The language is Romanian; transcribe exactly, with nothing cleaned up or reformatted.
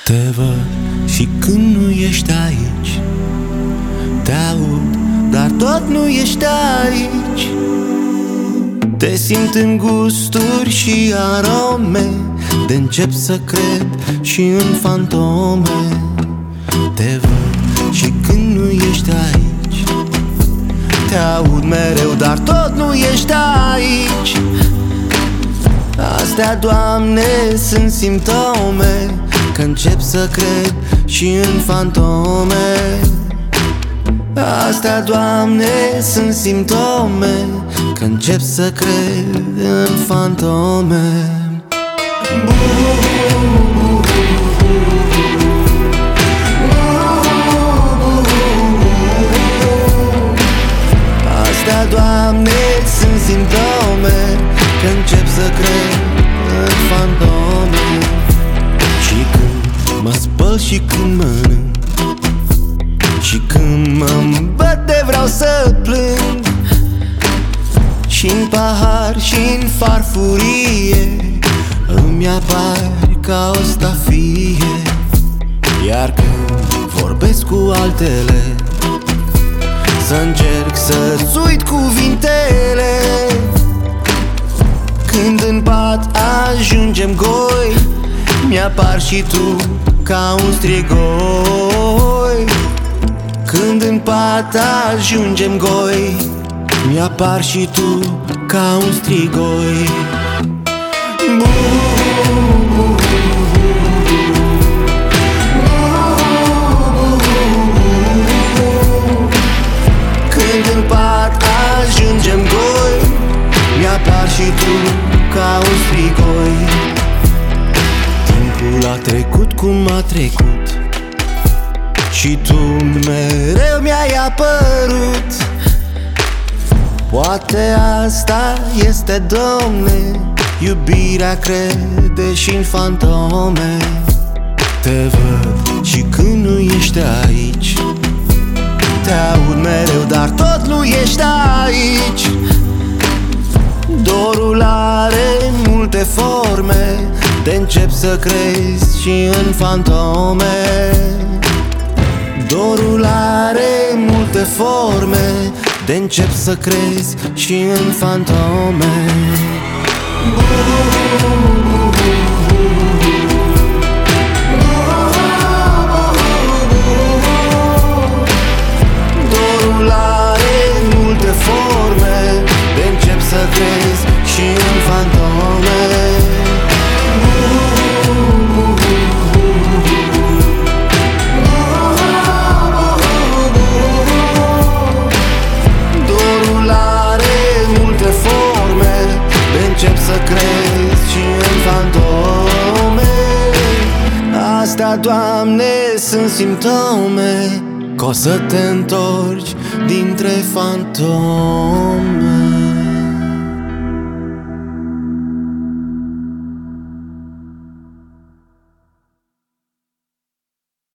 Te văd și când nu ești aici, te aud, dar tot nu ești aici. Te simt în gusturi și arome, de-încep să cred și în fantome. Te văd și când nu ești aici, te aud mereu, dar tot nu ești aici. Astea, Doamne, sunt simptome că încep să cred și în fantome. Astea, Doamne, sunt simptome că încep să cred în fantome. Astea, Doamne, sunt simptome că încep să cred în fantome. Și când mă spăl și când mănânc, și când mă îmbăt vreau să plâng, și-n pahar și-n farfurie îmi apar ca o stafie. Iar când vorbesc cu altele, să încerc să-ți uit cuvintele. Când în pat ajungem goi, mi-apar și tu ca un strigoi. Când în pat ajungem goi, mi-apar și tu ca un strigoi. Când în pat ajungem goi, mi-apar și tu ca un strigoi. Timpul a trecut cum a trecut și tu mereu mi-ai apărut. Poate asta este, Domne, iubirea crede și-n fantome. Te văd și când nu ești aici, te aud mereu, dar tot nu ești aici. Dorul are multe forme, de-încep să crezi și în fantome. Dorul are multe forme, de-încep să crezi și în fantome. Dorul are multe forme, de-încep să crezi și în fantome. Încep să crezi și în fantome. Astea, Doamne, sunt simptome că o să te întorci dintre fantome.